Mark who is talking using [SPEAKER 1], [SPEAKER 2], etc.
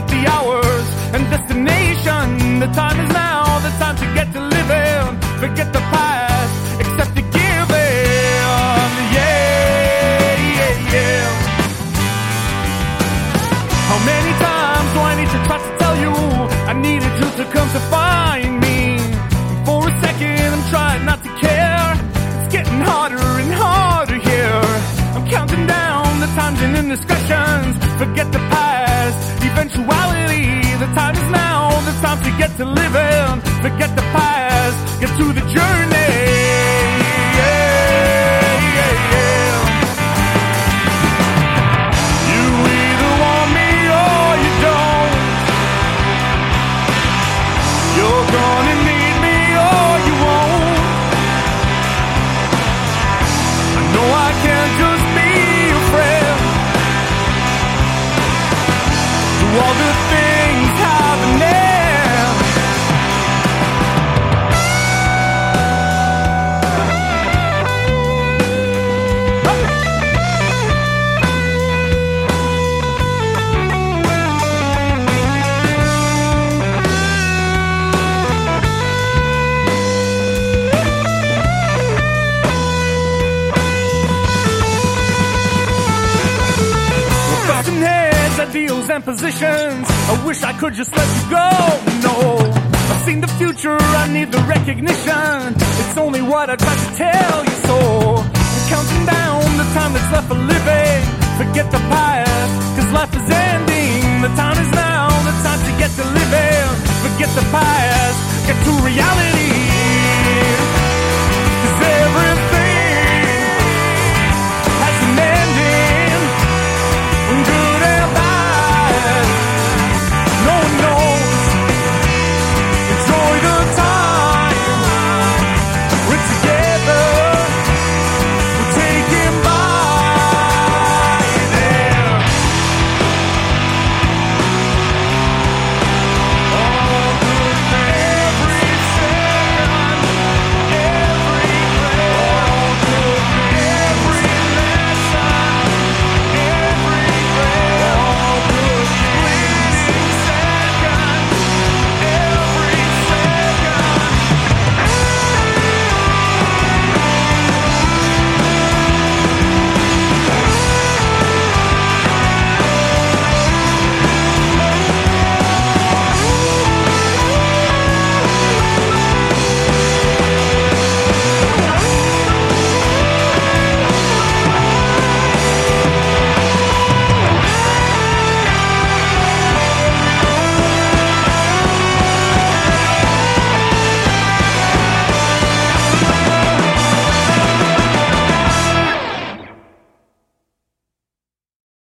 [SPEAKER 1] forget the hours and destination. The time is now, the time to get to living. Forget the past, accept the giving. Yeah, yeah, yeah. How many times do I need to try to tell you I needed you to come to find me? For a second I'm trying not to care. It's getting harder and harder here. I'm counting down the times and indiscretions. Forget the past, eventuality. The time is now, the time to get to living. Forget the past, get to the journey. Yeah, yeah, yeah. You either want me or you don't. You're gonna need me or you won't. I know I can't just be your friend. Do all the things happening. Ideals and positions, I wish I could just let you go. No, I've seen the future, I need the recognition. It's only what I tried to tell you so. I'm counting down the time that's left for living. Forget the past, cause life is ending. The time is now, the time to get to living. Forget the past, get to reality.